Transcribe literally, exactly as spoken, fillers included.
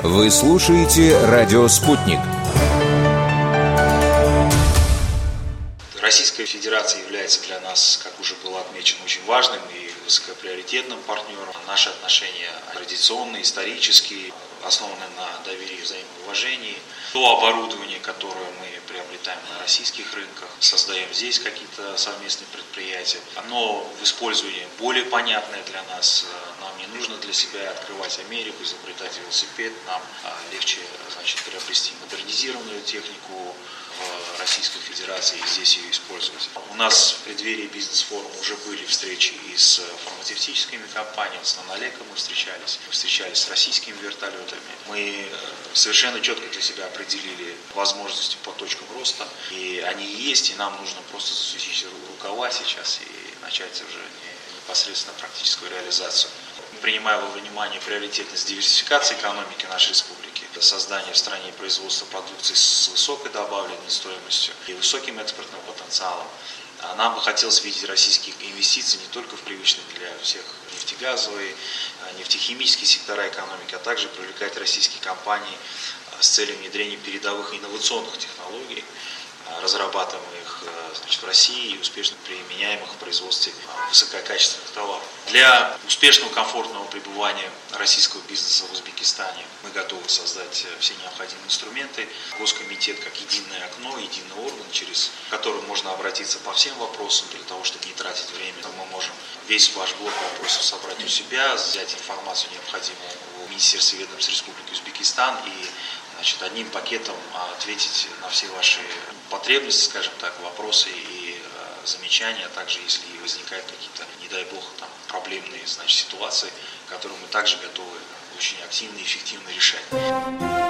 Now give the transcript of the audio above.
Вы слушаете «Радио Спутник». Российская Федерация является для нас, как уже было отмечено, очень важным и высокоприоритетным партнером. Наши отношения традиционные, исторические, основаны на доверии и взаимоуважении. То оборудование, которое мы приобретаем на российских рынках, создаем здесь какие-то совместные предприятия, оно в использовании более понятное для нас. Нам не нужно для себя открывать Америку, изобретать велосипед. Нам легче, значит, приобрести модернизированную технику в Российской Федерации и здесь ее использовать. У нас в преддверии бизнес-форума уже были встречи и с фармацевтическими компаниями, с Нанолеком мы встречались, мы встречались с российскими вертолетами. Мы совершенно четко для себя определили возможности по точкам роста, и они есть, и нам нужно просто засучить рукава сейчас и начать уже непосредственно практическую реализацию. Принимая во внимание приоритетность диверсификации экономики нашей республики, создание в стране производства продукции с высокой добавленной стоимостью и высоким экспортным потенциалом, нам бы хотелось видеть российские инвестиции не только в привычные для всех нефтегазовые, нефтехимические сектора экономики, а также привлекать российские компании с целью внедрения передовых инновационных технологий, разрабатываемых, значит, в России и успешно применяемых в производстве высококачественных товаров. Для успешного, комфортного пребывания российского бизнеса в Узбекистане мы готовы создать все необходимые инструменты. Госкомитет как единое окно, единый орган, через который можно обратиться по всем вопросам для того, чтобы не тратить время. Мы можем весь ваш блок вопросов собрать у себя, взять информацию необходимую у Министерства ведомств Республики Узбекистан и, значит, одним пакетом ответить на все ваши потребности, скажем так, вопросы и э, замечания, а также если возникают какие-то, не дай бог, там, проблемные, значит, ситуации, которые мы также готовы очень активно и эффективно решать.